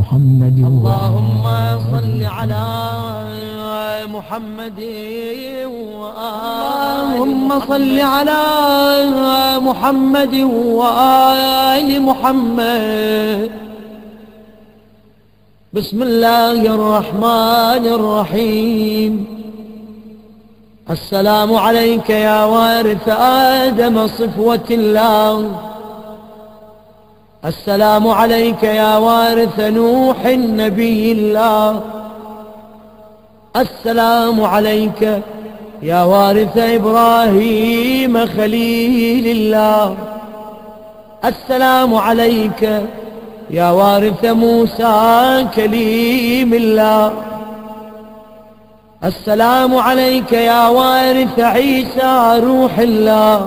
محمد. اللهم صل على محمد اللهم صل على محمد وآل محمد. بسم الله الرحمن الرحيم. السلام عليك يا وارث آدم صفوة الله، السلام عليك يا وارث نوح نبي الله، السلام عليك يا وارث إبراهيم خليل الله، السلام عليك يا وارث موسى كليم الله، السلام عليك يا وارث عيسى روح الله،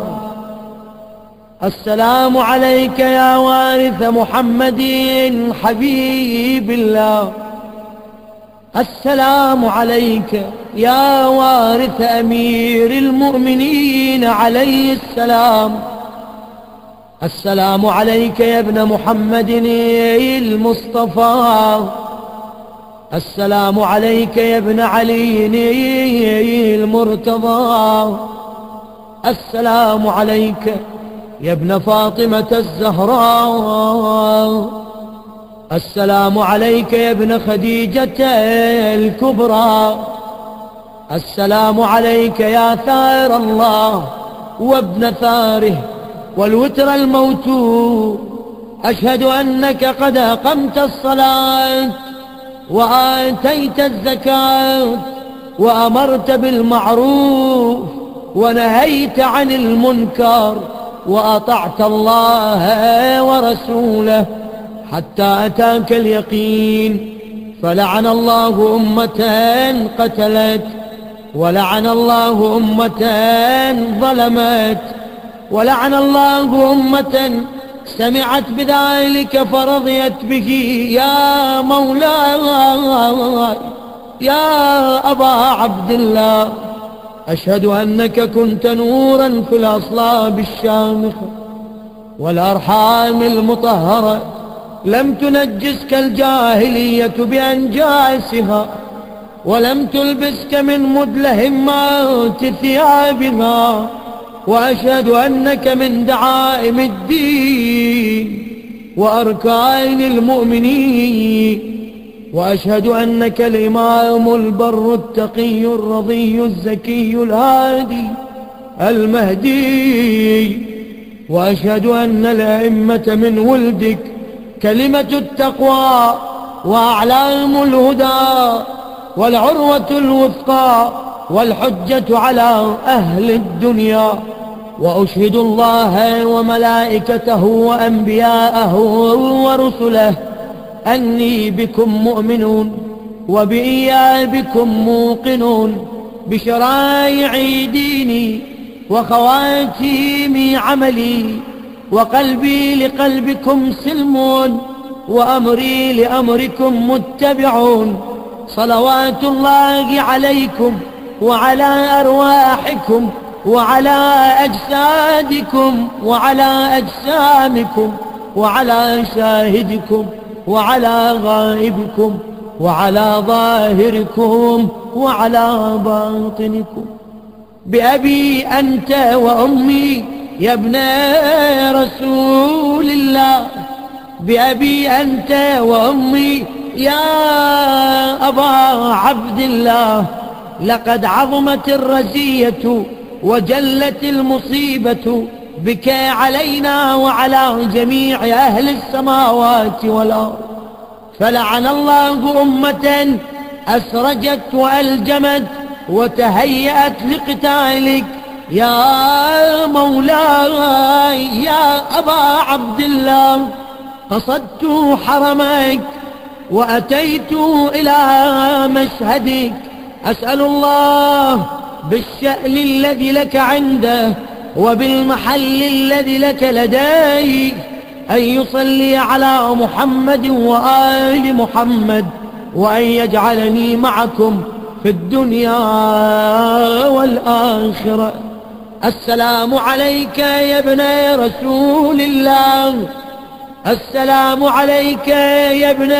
السلام عليك يا وارث محمد حبيب الله، السلام عليك يا وارث أمير المؤمنين عليه السلام، السلام عليك يا ابن محمد المصطفى، السلام عليك يا ابن علي المرتضى، السلام عليك يا ابن فاطمة الزهراء، السلام عليك يا ابن خديجة الكبرى، السلام عليك يا ثار الله وابن ثاره والوتر الموتور. أشهد أنك قد أقمت الصلاة وآتيت الزكاة وأمرت بالمعروف ونهيت عن المنكر وأطعت الله ورسوله حتى أتاك اليقين. فلعن الله أمة قتلت، ولعن الله أمة ظلمت، ولعن الله أمة سمعت بذلك فرضيت به. يا مولاي يا أبا عبد الله، أشهد أنك كنت نورا في الأصلاب الشامخة والأرحام المطهرة، لم تنجسك الجاهلية بأنجاسها، ولم تلبسك من مدلهمات ثيابها. وأشهد أنك من دعائم الدين وأركان المؤمنين، وأشهد أنك الإمام البر التقي الرضي الزكي الهادي المهدي، وأشهد أن الأئمة من ولدك كلمة التقوى وأعلام الهدى والعروة الوثقى والحجة على أهل الدنيا. وأشهد الله وملائكته وأنبياءه ورسله أني بكم مؤمنون وبإيابكم موقنون، بشرائع ديني وخواتيم عملي، وقلبي لقلبكم سلمون وأمري لأمركم متبعون. صلوات الله عليكم وعلى أرواحكم وعلى أجسادكم وعلى أجسامكم وعلى شاهدكم وعلى غائبكم وعلى ظاهركم وعلى باطنكم. بأبي أنت وأمي يا ابن رسول الله، بأبي أنت وأمي يا أبا عبد الله، لقد عظمت الرزية وجلت المصيبة بك علينا وعلى جميع أهل السماوات والأرض. فلعن الله أمة أسرجت وألجمت وتهيأت لقتالك. يا مولاي يا أبا عبد الله، قصدت حرمك وأتيت إلى مشهدك، أسأل الله بالشأن الذي لك عنده وبالمحل الذي لك لديه أن يصلي على محمد وآل محمد، وأن يجعلني معكم في الدنيا والآخرة. السلام عليك يا ابن رسول الله، السلام عليك يا ابن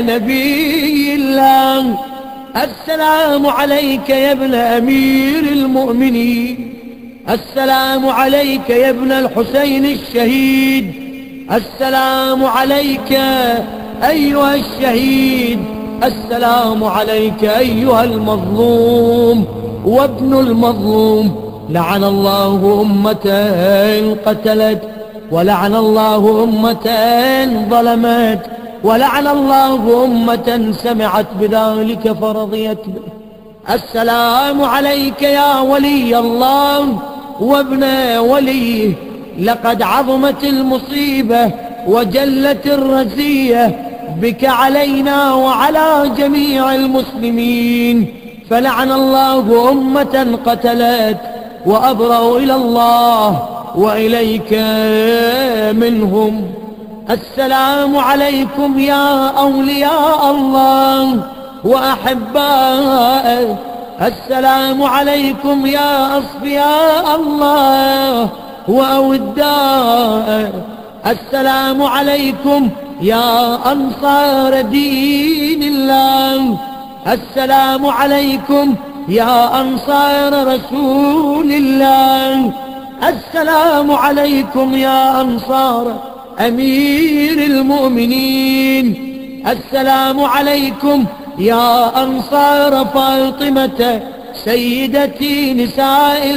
نبي الله، السلام عليك يا ابن أمير المؤمنين، السلام عليك يا ابن الحسين الشهيد، السلام عليك أيها الشهيد، السلام عليك أيها المظلوم وابن المظلوم. لعن الله أمة قتلت، ولعن الله أمة ظلمت، ولعن الله أمة سمعت بذلك فرضيت به. السلام عليك يا ولي الله وابن وليه، لقد عظمت المصيبة وجلت الرزية بك علينا وعلى جميع المسلمين، فلعن الله أمة قتلت وأبرأوا إلى الله وإليك منهم. السلام عليكم يا أولياء الله وأحباءه، السلام عليكم يا أصفياء الله وأوداءه، السلام عليكم يا أنصار دين الله، السلام عليكم يا أنصار رسول الله، السلام عليكم يا أنصار أمير المؤمنين، السلام عليكم يا أنصار فاطمة سيدتي نساء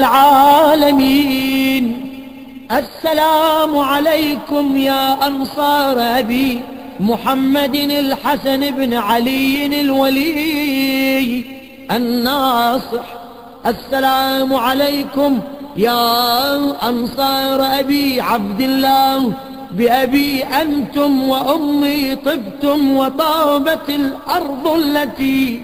العالمين، السلام عليكم يا أنصار أبي محمد الحسن بن علي الولي الناصح، السلام عليكم يا أنصار أبي عبد الله، بأبي أنتم وأمي طبتم وطابت الأرض التي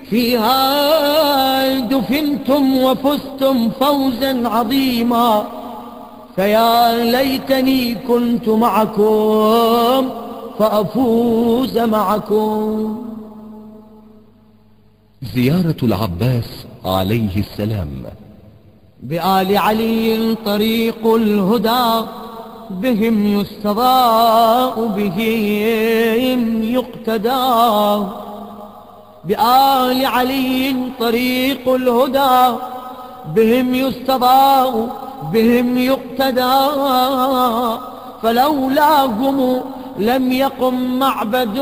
فيها دفنتم وفزتم فوزا عظيما، فيا ليتني كنت معكم فأفوز معكم. زيارة العباس عليه السلام. بآل علي طريق الهدى، بهم يستضاء بهم يقتدى، بآل علي طريق الهدى، بهم يستضاء بهم يقتدى، فلولاهم لم يقم معبد،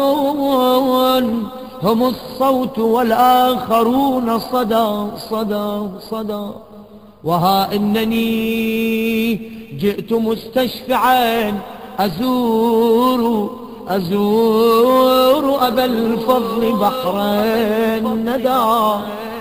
هم الصوت والآخرون صدى صدى صدى. وها إنني جئت مستشفعا أزور أبا الفضل بحر الندى.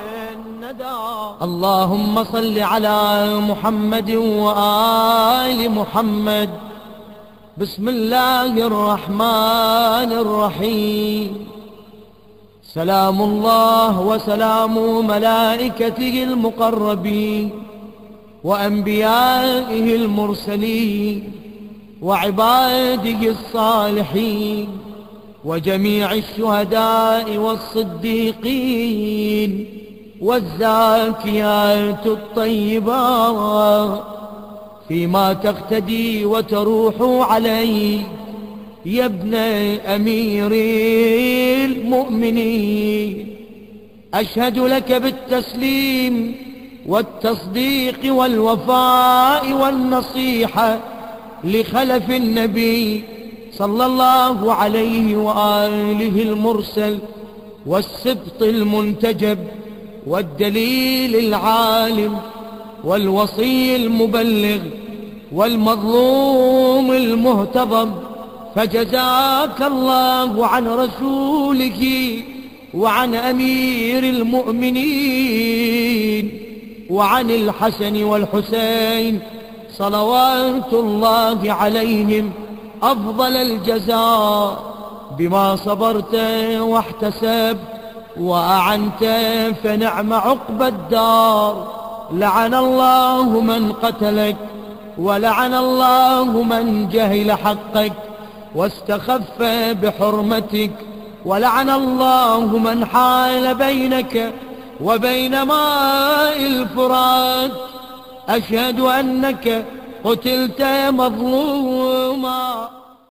اللهم صل على محمد وآل محمد. بسم الله الرحمن الرحيم. سلام الله وسلام ملائكته المقربين وأنبيائه المرسلين وعباده الصالحين وجميع الشهداء والصديقين والزاكيات الطيبات، فيما تقتدي وتروح عليه يا ابن أمير المؤمنين. أشهد لك بالتسليم والتصديق والوفاء والنصيحة لخلف النبي صلى الله عليه وآله المرسل والسبط المنتجب والدليل العالم والوصي المبلغ والمظلوم المهتضم، فجزاك الله عن رسوله وعن أمير المؤمنين وعن الحسن والحسين صلوات الله عليهم أفضل الجزاء، بما صبرت واحتسبت وأعنت فنعم عقبى الدار. لعن الله من قتلك، ولعن الله من جهل حقك واستخف بحرمتك، ولعن الله من حال بينك وبين ماء الفرات. أشهد أنك قتلت مظلوما.